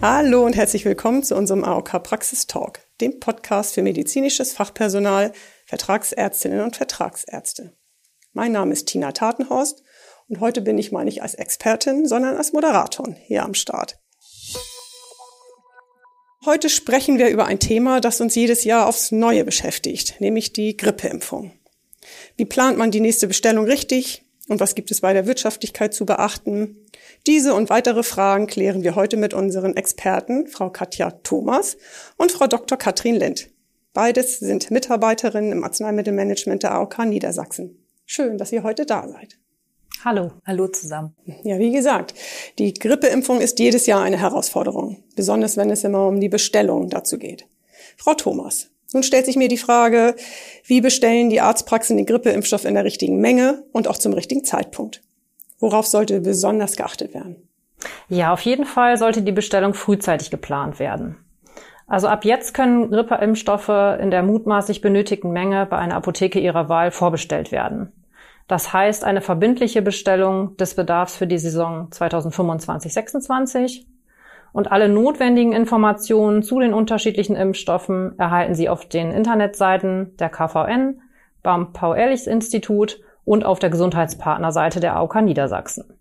Hallo und herzlich willkommen zu unserem AOK Praxis Talk, dem Podcast für medizinisches Fachpersonal, Vertragsärztinnen und Vertragsärzte. Mein Name ist Tina Tatenhorst und heute bin ich mal nicht als Expertin, sondern als Moderatorin hier am Start. Heute sprechen wir über ein Thema, das uns jedes Jahr aufs Neue beschäftigt, nämlich die Grippeimpfung. Wie plant man die nächste Bestellung richtig und was gibt es bei der Wirtschaftlichkeit zu beachten? Diese und weitere Fragen klären wir heute mit unseren Experten, Frau Katja Thomas und Frau Dr. Katrin Lind. Beides sind Mitarbeiterinnen im Arzneimittelmanagement der AOK Niedersachsen. Schön, dass ihr heute da seid. Hallo. Hallo zusammen. Ja, wie gesagt, die Grippeimpfung ist jedes Jahr eine Herausforderung, besonders wenn es immer um die Bestellung dazu geht. Frau Thomas, nun stellt sich mir die Frage, wie bestellen die Arztpraxen den Grippeimpfstoff in der richtigen Menge und auch zum richtigen Zeitpunkt? Worauf sollte besonders geachtet werden? Ja, auf jeden Fall sollte die Bestellung frühzeitig geplant werden. Also ab jetzt können Grippeimpfstoffe in der mutmaßlich benötigten Menge bei einer Apotheke Ihrer Wahl vorbestellt werden. Das heißt, eine verbindliche Bestellung des Bedarfs für die Saison 2025/26 und alle notwendigen Informationen zu den unterschiedlichen Impfstoffen erhalten Sie auf den Internetseiten der KVN, beim Paul-Ehrlich-Institut und auf der Gesundheitspartnerseite der AOK Niedersachsen.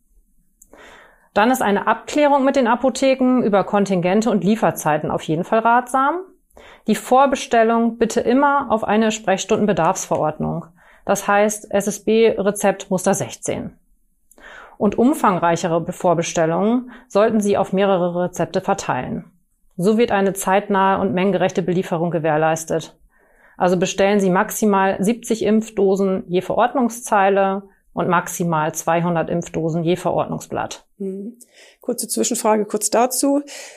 Dann ist eine Abklärung mit den Apotheken über Kontingente und Lieferzeiten auf jeden Fall ratsam. Die Vorbestellung bitte immer auf eine Sprechstundenbedarfsverordnung. Das heißt SSB-Rezept Muster 16. Und umfangreichere Vorbestellungen sollten Sie auf mehrere Rezepte verteilen. So wird eine zeitnahe und mengengerechte Belieferung gewährleistet. Also bestellen Sie maximal 70 Impfdosen je Verordnungszeile und maximal 200 Impfdosen je Verordnungsblatt. Kurze Zwischenfrage kurz dazu.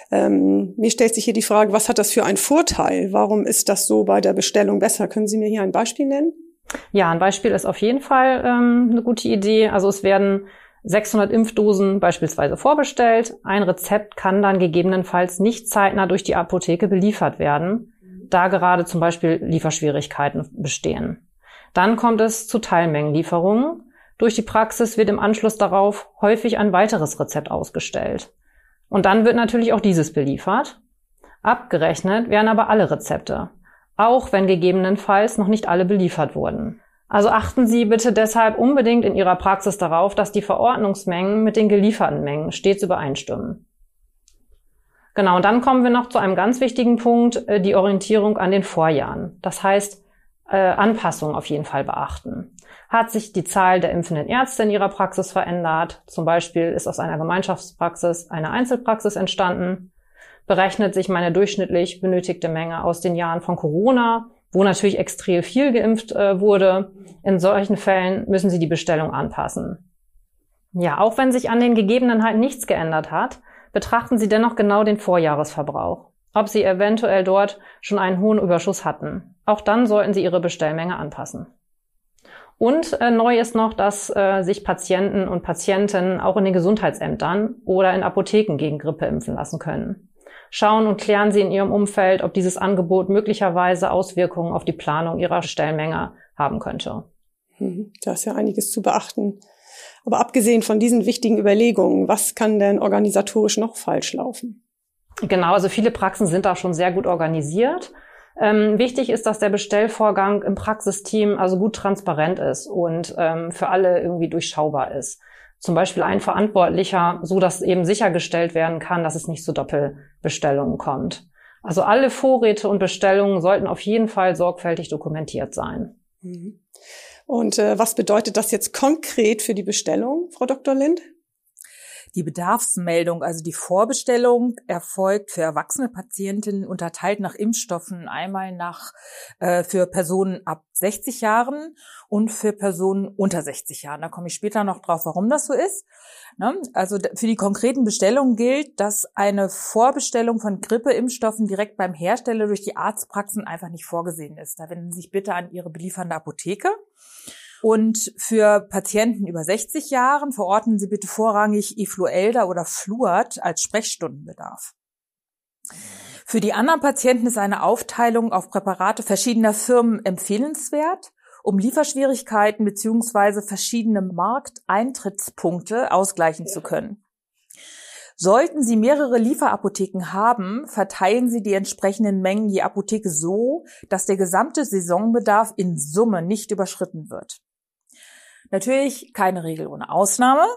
Mir stellt sich hier die Frage, was hat das für einen Vorteil? Warum ist das so bei der Bestellung besser? Können Sie mir hier ein Beispiel nennen? Ja, ein Beispiel ist auf jeden Fall eine gute Idee. Also es werden 600 Impfdosen beispielsweise vorbestellt. Ein Rezept kann dann gegebenenfalls nicht zeitnah durch die Apotheke beliefert werden, da gerade zum Beispiel Lieferschwierigkeiten bestehen. Dann kommt es zu Teilmengenlieferungen. Durch die Praxis wird im Anschluss darauf häufig ein weiteres Rezept ausgestellt. Und dann wird natürlich auch dieses beliefert. Abgerechnet werden aber alle Rezepte, auch wenn gegebenenfalls noch nicht alle beliefert wurden. Also achten Sie bitte deshalb unbedingt in Ihrer Praxis darauf, dass die Verordnungsmengen mit den gelieferten Mengen stets übereinstimmen. Genau, und dann kommen wir noch zu einem ganz wichtigen Punkt, die Orientierung an den Vorjahren. Das heißt, Anpassungen auf jeden Fall beachten. Hat sich die Zahl der impfenden Ärzte in Ihrer Praxis verändert? Zum Beispiel ist aus einer Gemeinschaftspraxis eine Einzelpraxis entstanden? Berechnet sich meine durchschnittlich benötigte Menge aus den Jahren von Corona, wo natürlich extrem viel geimpft wurde? In solchen Fällen müssen Sie die Bestellung anpassen. Ja, auch wenn sich an den Gegebenheiten nichts geändert hat, betrachten Sie dennoch genau den Vorjahresverbrauch, ob Sie eventuell dort schon einen hohen Überschuss hatten. Auch dann sollten Sie Ihre Bestellmenge anpassen. Und neu ist noch, dass sich Patienten und Patientinnen auch in den Gesundheitsämtern oder in Apotheken gegen Grippe impfen lassen können. Schauen und klären Sie in Ihrem Umfeld, ob dieses Angebot möglicherweise Auswirkungen auf die Planung Ihrer Bestellmenge haben könnte. Da ist ja einiges zu beachten. Aber abgesehen von diesen wichtigen Überlegungen, was kann denn organisatorisch noch falsch laufen? Genau, also viele Praxen sind da schon sehr gut organisiert. Wichtig ist, dass der Bestellvorgang im Praxisteam also gut transparent ist und für alle irgendwie durchschaubar ist. Zum Beispiel ein Verantwortlicher, so dass eben sichergestellt werden kann, dass es nicht zu Doppelbestellungen kommt. Also alle Vorräte und Bestellungen sollten auf jeden Fall sorgfältig dokumentiert sein. Und was bedeutet das jetzt konkret für die Bestellung, Frau Dr. Lind? Die Bedarfsmeldung, also die Vorbestellung, erfolgt für erwachsene Patientinnen unterteilt nach Impfstoffen einmal für Personen ab 60 Jahren und für Personen unter 60 Jahren. Da komme ich später noch drauf, warum das so ist. Also für die konkreten Bestellungen gilt, dass eine Vorbestellung von Grippeimpfstoffen direkt beim Hersteller durch die Arztpraxen einfach nicht vorgesehen ist. Da wenden Sie sich bitte an Ihre beliefernde Apotheke. Und für Patienten über 60 Jahren verordnen Sie bitte vorrangig Efluelda oder Fluat als Sprechstundenbedarf. Für die anderen Patienten ist eine Aufteilung auf Präparate verschiedener Firmen empfehlenswert, um Lieferschwierigkeiten bzw. verschiedene Markteintrittspunkte ausgleichen zu können. Sollten Sie mehrere Lieferapotheken haben, verteilen Sie die entsprechenden Mengen je Apotheke so, dass der gesamte Saisonbedarf in Summe nicht überschritten wird. Natürlich keine Regel ohne Ausnahme.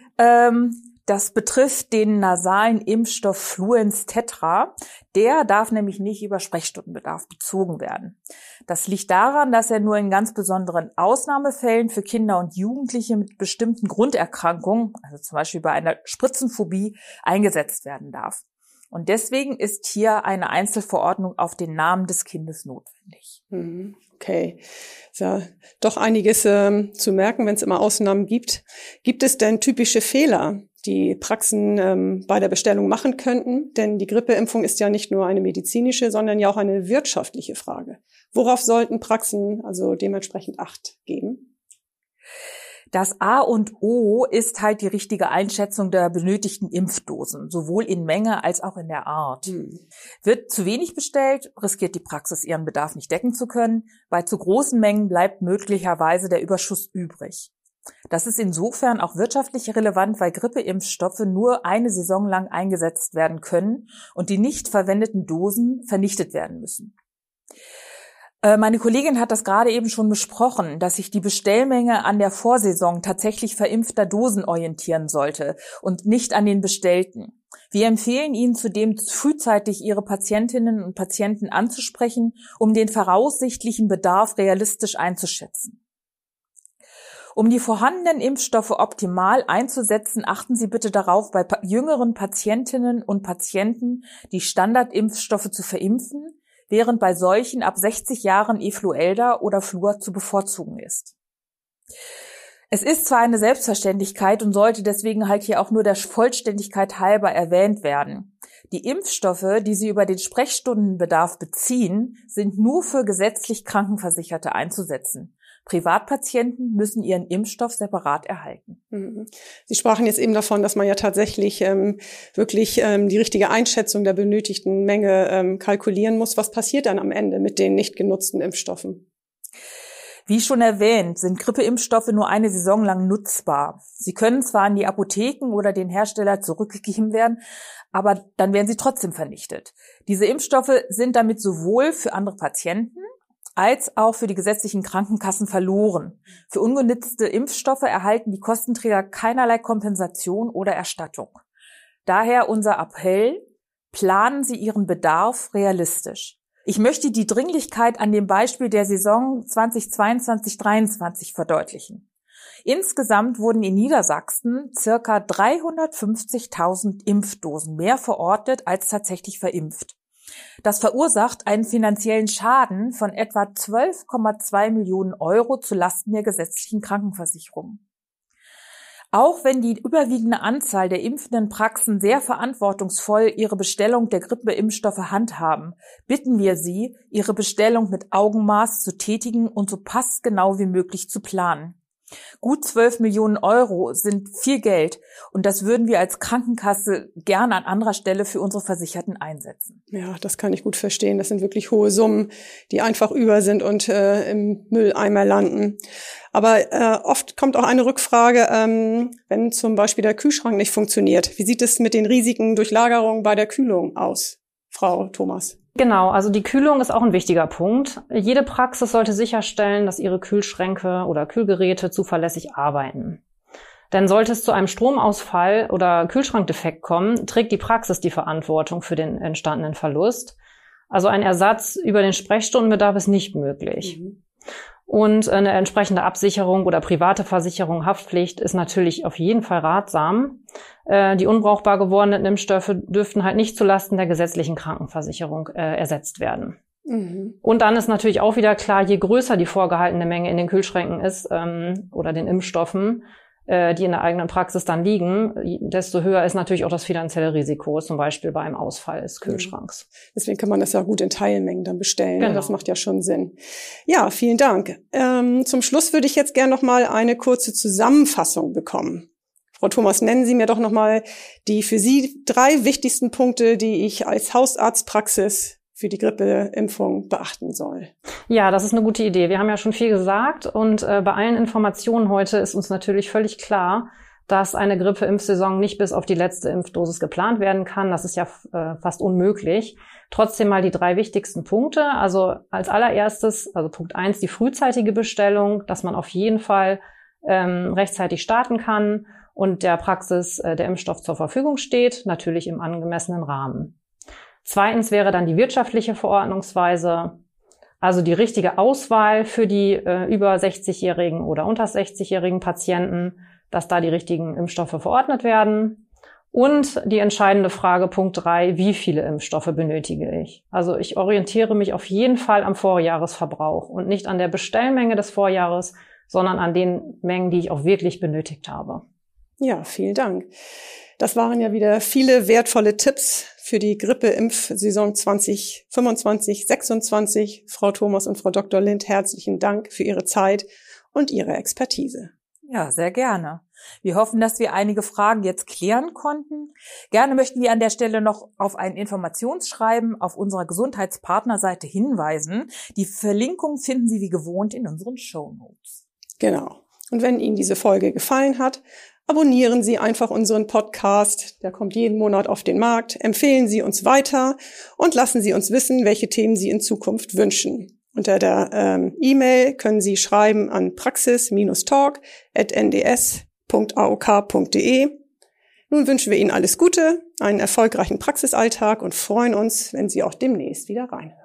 Das betrifft den nasalen Impfstoff Fluens Tetra. Der darf nämlich nicht über Sprechstundenbedarf bezogen werden. Das liegt daran, dass er nur in ganz besonderen Ausnahmefällen für Kinder und Jugendliche mit bestimmten Grunderkrankungen, also zum Beispiel bei einer Spritzenphobie, eingesetzt werden darf. Und deswegen ist hier eine Einzelverordnung auf den Namen des Kindes notwendig. Okay, ist ja doch einiges zu merken, wenn es immer Ausnahmen gibt. Gibt es denn typische Fehler, die Praxen bei der Bestellung machen könnten? Denn die Grippeimpfung ist ja nicht nur eine medizinische, sondern ja auch eine wirtschaftliche Frage. Worauf sollten Praxen also dementsprechend Acht geben? Das A und O ist halt die richtige Einschätzung der benötigten Impfdosen, sowohl in Menge als auch in der Art. Wird zu wenig bestellt, riskiert die Praxis ihren Bedarf nicht decken zu können. Bei zu großen Mengen bleibt möglicherweise der Überschuss übrig. Das ist insofern auch wirtschaftlich relevant, weil Grippeimpfstoffe nur eine Saison lang eingesetzt werden können und die nicht verwendeten Dosen vernichtet werden müssen. Meine Kollegin hat das gerade eben schon besprochen, dass sich die Bestellmenge an der Vorsaison tatsächlich verimpfter Dosen orientieren sollte und nicht an den bestellten. Wir empfehlen Ihnen zudem frühzeitig Ihre Patientinnen und Patienten anzusprechen, um den voraussichtlichen Bedarf realistisch einzuschätzen. Um die vorhandenen Impfstoffe optimal einzusetzen, achten Sie bitte darauf, bei jüngeren Patientinnen und Patienten die Standardimpfstoffe zu verimpfen, während bei solchen ab 60 Jahren Efluelda oder Fluor zu bevorzugen ist. Es ist zwar eine Selbstverständlichkeit und sollte deswegen halt hier auch nur der Vollständigkeit halber erwähnt werden. Die Impfstoffe, die Sie über den Sprechstundenbedarf beziehen, sind nur für gesetzlich Krankenversicherte einzusetzen. Privatpatienten müssen ihren Impfstoff separat erhalten. Sie sprachen jetzt eben davon, dass man ja tatsächlich wirklich die richtige Einschätzung der benötigten Menge kalkulieren muss. Was passiert dann am Ende mit den nicht genutzten Impfstoffen? Wie schon erwähnt, sind Grippeimpfstoffe nur eine Saison lang nutzbar. Sie können zwar an die Apotheken oder den Hersteller zurückgegeben werden, aber dann werden sie trotzdem vernichtet. Diese Impfstoffe sind damit sowohl für andere Patienten als auch für die gesetzlichen Krankenkassen verloren. Für ungenutzte Impfstoffe erhalten die Kostenträger keinerlei Kompensation oder Erstattung. Daher unser Appell: Planen Sie Ihren Bedarf realistisch. Ich möchte die Dringlichkeit an dem Beispiel der Saison 2022/23 verdeutlichen. Insgesamt wurden in Niedersachsen ca. 350.000 Impfdosen mehr verordnet als tatsächlich verimpft. Das verursacht einen finanziellen Schaden von etwa 12,2 Millionen Euro zulasten der gesetzlichen Krankenversicherung. Auch wenn die überwiegende Anzahl der impfenden Praxen sehr verantwortungsvoll ihre Bestellung der Grippeimpfstoffe handhaben, bitten wir Sie, Ihre Bestellung mit Augenmaß zu tätigen und so passgenau wie möglich zu planen. Gut 12 Millionen Euro sind viel Geld und das würden wir als Krankenkasse gerne an anderer Stelle für unsere Versicherten einsetzen. Ja, das kann ich gut verstehen. Das sind wirklich hohe Summen, die einfach über sind und im Mülleimer landen. Aber oft kommt auch eine Rückfrage, wenn zum Beispiel der Kühlschrank nicht funktioniert. Wie sieht es mit den Risiken durch Lagerung bei der Kühlung aus, Frau Thomas? Genau, also die Kühlung ist auch ein wichtiger Punkt. Jede Praxis sollte sicherstellen, dass ihre Kühlschränke oder Kühlgeräte zuverlässig arbeiten. Denn sollte es zu einem Stromausfall oder Kühlschrankdefekt kommen, trägt die Praxis die Verantwortung für den entstandenen Verlust. Also ein Ersatz über den Sprechstundenbedarf ist nicht möglich. Und eine entsprechende Absicherung oder private Versicherung, Haftpflicht ist natürlich auf jeden Fall ratsam. Die unbrauchbar gewordenen Impfstoffe dürften halt nicht zulasten der gesetzlichen Krankenversicherung ersetzt werden. Und dann ist natürlich auch wieder klar, je größer die vorgehaltene Menge in den Kühlschränken ist oder den Impfstoffen, die in der eigenen Praxis dann liegen, desto höher ist natürlich auch das finanzielle Risiko, zum Beispiel bei einem Ausfall des Kühlschranks. Deswegen kann man das ja gut in Teilmengen dann bestellen. Genau. Das macht ja schon Sinn. Ja, vielen Dank. Zum Schluss würde ich jetzt gerne noch mal eine kurze Zusammenfassung bekommen. Frau Thomas, nennen Sie mir doch noch mal die für Sie 3 wichtigsten Punkte, die ich als Hausarztpraxis für die Grippeimpfung beachten soll. Ja, das ist eine gute Idee. Wir haben ja schon viel gesagt und bei allen Informationen heute ist uns natürlich völlig klar, dass eine Grippeimpfsaison nicht bis auf die letzte Impfdosis geplant werden kann. Das ist ja fast unmöglich. Trotzdem mal die 3 wichtigsten Punkte. Also als allererstes, also Punkt 1, die frühzeitige Bestellung, dass man auf jeden Fall rechtzeitig starten kann und der Praxis der Impfstoff zur Verfügung steht, natürlich im angemessenen Rahmen. Zweitens wäre dann die wirtschaftliche Verordnungsweise, also die richtige Auswahl für die über 60-jährigen oder unter 60-jährigen Patienten, dass da die richtigen Impfstoffe verordnet werden. Und die entscheidende Frage, Punkt 3, wie viele Impfstoffe benötige ich? Also ich orientiere mich auf jeden Fall am Vorjahresverbrauch und nicht an der Bestellmenge des Vorjahres, sondern an den Mengen, die ich auch wirklich benötigt habe. Ja, vielen Dank. Das waren ja wieder viele wertvolle Tipps für die Grippeimpfsaison 2025/26. Frau Thomas und Frau Dr. Lind, herzlichen Dank für Ihre Zeit und Ihre Expertise. Ja, sehr gerne. Wir hoffen, dass wir einige Fragen jetzt klären konnten. Gerne möchten wir an der Stelle noch auf ein Informationsschreiben auf unserer Gesundheitspartnerseite hinweisen. Die Verlinkung finden Sie wie gewohnt in unseren Shownotes. Genau. Und wenn Ihnen diese Folge gefallen hat, abonnieren Sie einfach unseren Podcast. Der kommt jeden Monat auf den Markt. Empfehlen Sie uns weiter und lassen Sie uns wissen, welche Themen Sie in Zukunft wünschen. Unter der E-Mail können Sie schreiben an praxis-talk@nds.aok.de. Nun wünschen wir Ihnen alles Gute, einen erfolgreichen Praxisalltag und freuen uns, wenn Sie auch demnächst wieder reinhören.